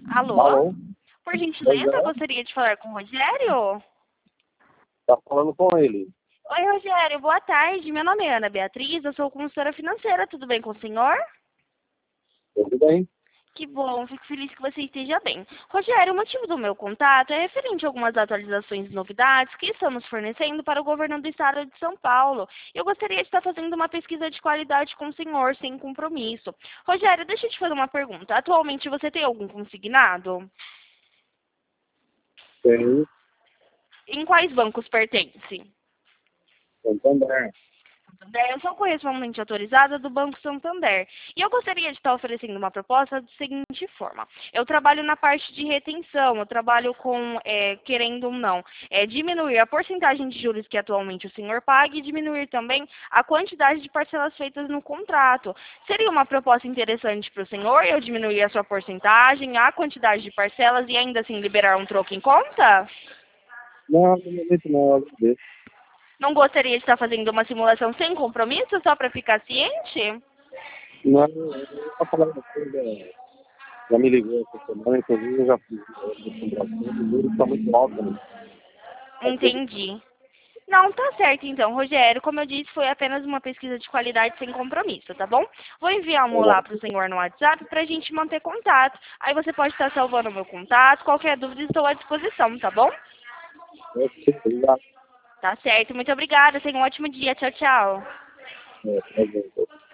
Alô? Alô? Por Pois gentileza, eu é, gostaria de falar com o Rogério. tá falando com ele. Oi, Rogério, boa tarde. Meu nome é Ana Beatriz, eu sou consultora financeira. Tudo bem com o senhor? Tudo bem? Que bom, fico feliz que você esteja bem. Rogério, o motivo do meu contato é referente a algumas atualizações e novidades que estamos fornecendo para o governo do estado de São Paulo. Eu gostaria de estar fazendo uma pesquisa de qualidade com o senhor, sem compromisso. Rogério, deixa eu te fazer uma pergunta. Atualmente você tem algum consignado? Tem Em quais bancos pertence? Santander. Santander, eu sou correspondente autorizada do Banco Santander. E eu gostaria de estar oferecendo uma proposta da seguinte forma. Eu trabalho na parte de retenção, eu trabalho com, querendo ou não, diminuir a porcentagem de juros que atualmente o senhor paga e diminuir também a quantidade de parcelas feitas no contrato. Seria uma proposta interessante para o senhor eu diminuir a sua porcentagem, a quantidade de parcelas e ainda assim liberar um troco em conta? Não, no momento não, eu agradeço. Não gostaria de estar fazendo uma simulação sem compromisso, só para ficar ciente? Não, eu tô falando assim, já me ligou essa semana, inclusive eu já fiz a comparação, o número está muito alto, né? Às vezes, Entendi. Não, tá certo então, Rogério. Como eu disse, foi apenas uma pesquisa de qualidade sem compromisso, tá bom? Vou enviar um olá para o senhor no WhatsApp para a gente manter contato. Aí você pode estar salvando o meu contato. Qualquer dúvida, estou à disposição, tá bom? obrigado. Tá certo. Muito obrigada. Tenha um ótimo dia. Tchau, tchau. Tá bom.